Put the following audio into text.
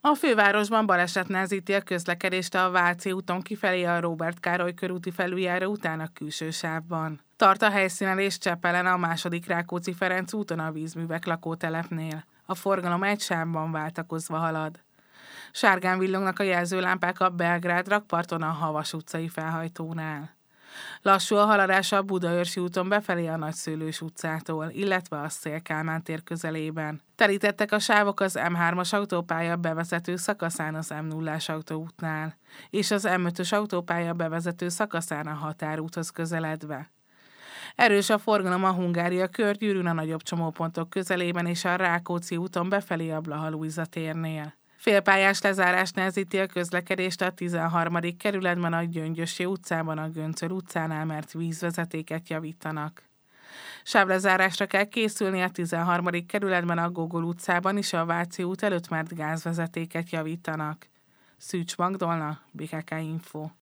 A fővárosban baleset nehezíti a közlekedést a Váci úton kifelé a Róbert Károly körúti felüljáró után a külső sávban. Tart a helyszínen és Csepelen a második Rákóczi-Ferenc úton a vízművek lakótelepnél. A forgalom egy sávban váltakozva halad. Sárgán villognak a jelzőlámpák a Belgrád rakparton a Havas utcai felhajtónál. Lassú a haladás a Budaörsi úton befelé a Nagyszőlős utcától, illetve a Széll-Kálmán tér közelében. Telítettek a sávok az M3-as autópálya bevezető szakaszán az M0-as autóútnál, és az M5-ös autópálya bevezető szakaszán a határúthoz közeledve. Erős a forgalom a Hungária körgyűrűn a nagyobb csomópontok közelében és a Rákóczi úton befelé a Blaha Lujza térnél. Félpályás lezárás nehezíti a közlekedést a 13. kerületben a Gyöngyösi utcában a Göncöl utcánál, mert vízvezetéket javítanak. Sávlezárásra kell készülni a 13. kerületben a Gogol utcában is a Váci út előtt, mert gázvezetéket javítanak. Szűcs Magdolna, BKK Info.